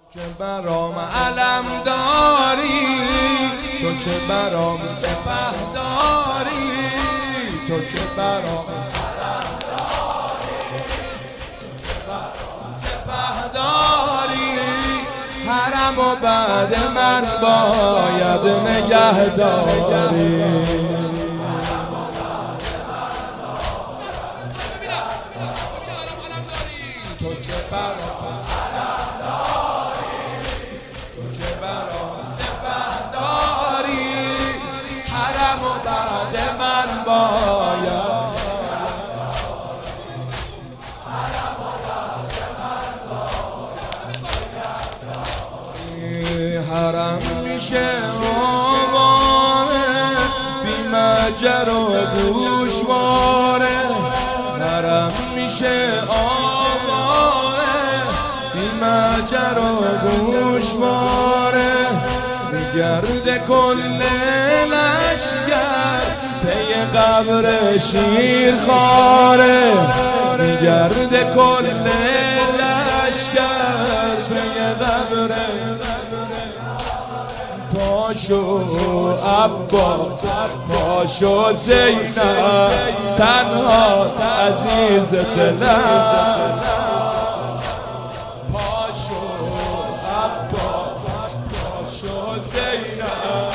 که برام علم داری، تو که برام سپه داری، تو که برام علم داری، تو که برام سپه داری. حرم و بعد من باید نگه داری. تو که برام علم داری، تو که برام سپه داری. حرم و بعد من باید حرم میشه آواره، بی مجر و گوشواره. حرم میشه آواره، بی مجر و گوشواره. میگرده کل لشگر پی قبر شیرخواره. میگرده کل لشگر پی قبر. پاشو عباس، پاشو زینب، تنها عزیز دلم. پاشو عباس، پاشو زینب.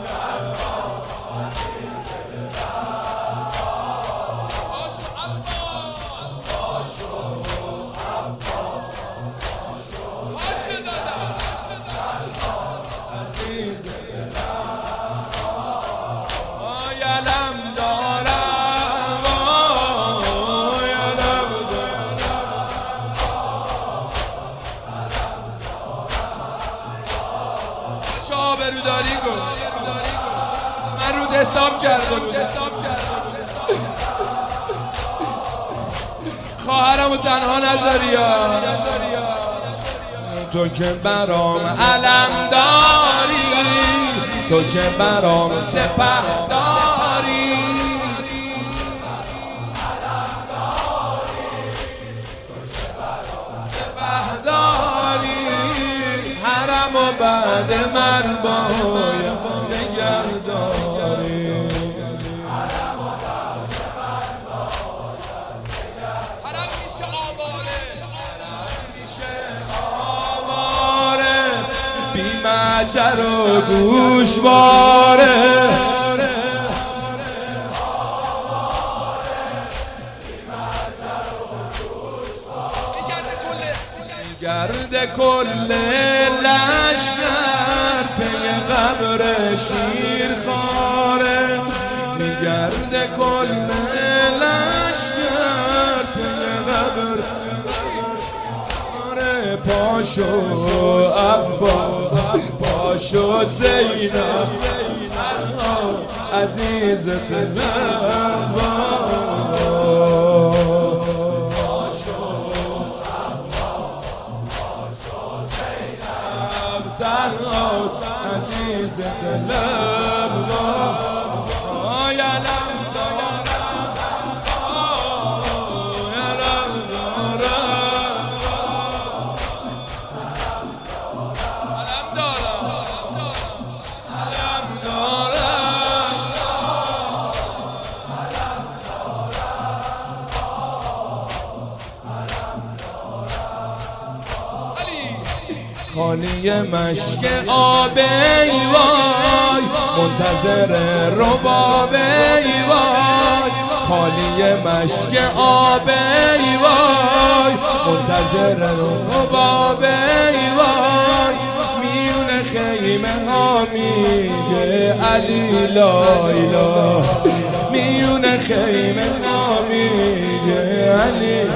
آبروداری کن، من رود حساب کرده بود. خواهرمو تنها نذاری یا. تو که برام علم داری، تو که برام سپه داری. سپه داری. حرم و بعد من باید نگه داری. حرم میشه آواره، میشه آواره، بی مجر و گوشواره. گرد کل لشگر پی قبر شیرخواره. میگرد کل لشگر پی قبر. پاشو عباس، پاشو زینب، عزیز دلم. تنها عزیز دلم. یا علم دارم، یا علم دارم، علم دارم، علم دارم. خالی مشک آب ای وای، منتظر رباب ای وای. خالی مشک آب ای وای، منتظر رباب ای وای. میون خیمه ها میگه علی لا اله، میون خیمه ها میگه علی.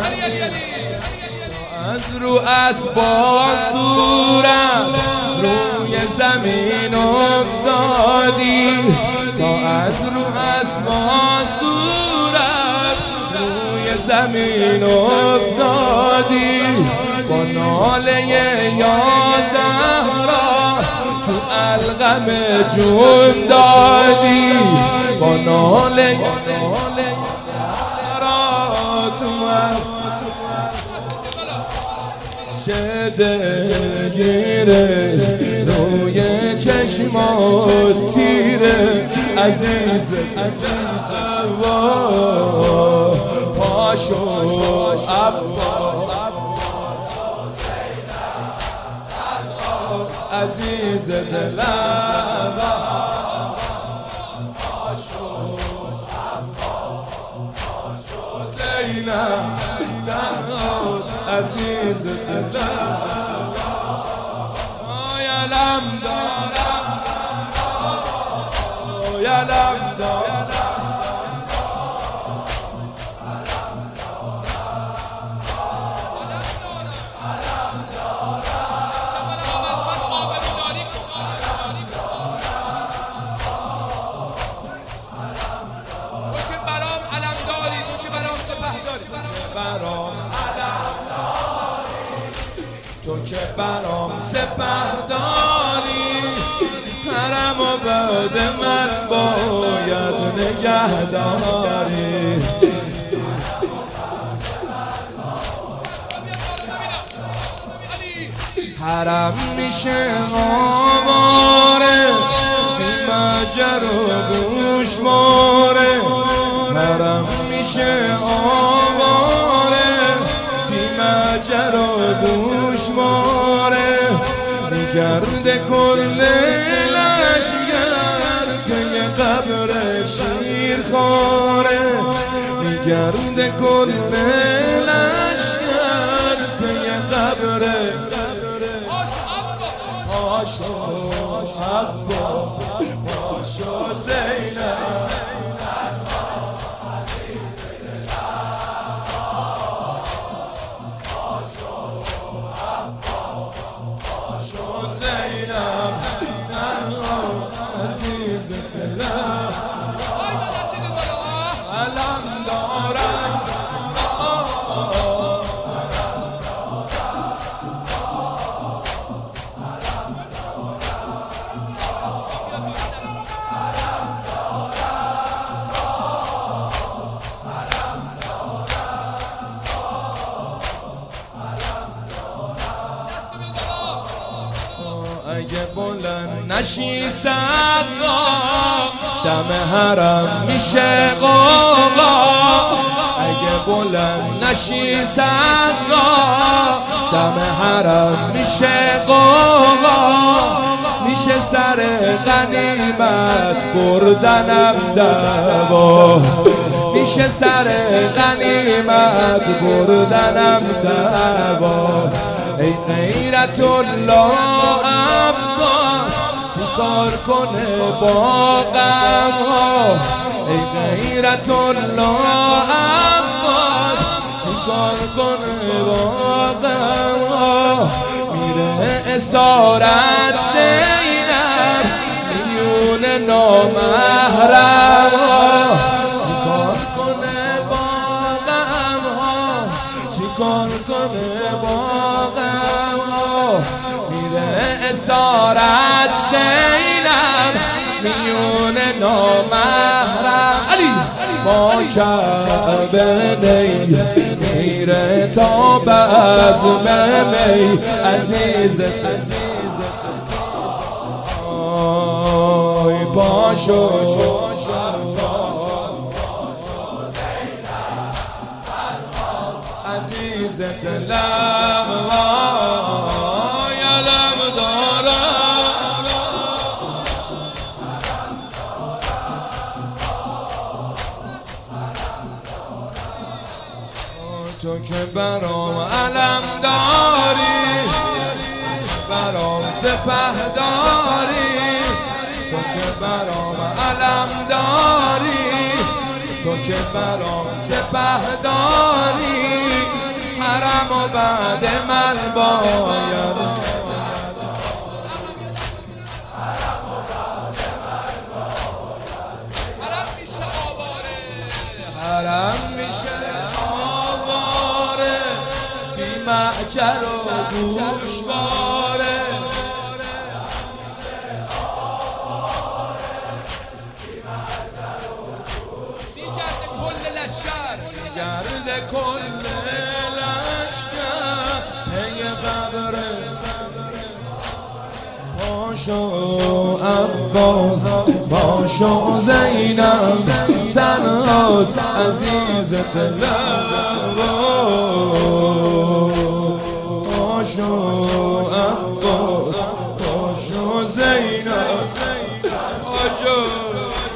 از رو اسبا صورت روی زمین افتادی، تا از رو اسبا صورت روی زمین افتادی. با ناله یا زهرا تو القم جون دادی. با ناله یا زهرا تو میشه دلگیره، روی چشمات تیره عزیز پاشو عزیز دلم پاشو زینب عزیز دلم یلم دارم یلم دارم تو که برام سپهداری، حرم و بعد من باید نگهداری. حرم میشه آواره، بی مجر و گوشواره. حرم میشه آواره، بی مجر و گوشواره. میگرده کل لشگر که یه قبر شیرخواره. میگرده کل لشگر که یه قبر پاشو عباس پاشو زینب عزیز دلم علم دارم اگه بلند نشی صدا، دم حرم میشه غوغا. اگه بلند نشی صدا، دم حرم میشه غوغا. میشه سر غنیمت بردنم دوا، میشه سر غنیمت بردنم دوا. ای غیرت الله عباس چیکار کنه با غم ها. ای غیرت الله عباس چیکار کنه با غم ها. میره اسارت زینب میون نامحرم ها. چیکار کنه با غم ها، چیکار کنه با اسارت زینب میون نامحرم. علی ما کعبه نی میره تا بزم می عزیز آی پاشو عزیز دلم تو که برام علم داری، برام سپهداری. تو که برام علم داری، تو که برام سپهداری. حرم و بعد من باید حرم میشه آواره، بی معجر و گوشواره. میگرده کل لشکر، میگرده کل لشکر. پاشو عباس پاشو زینب تنهاست عزیز دلم پاشو عباس پاشو زینب پاشو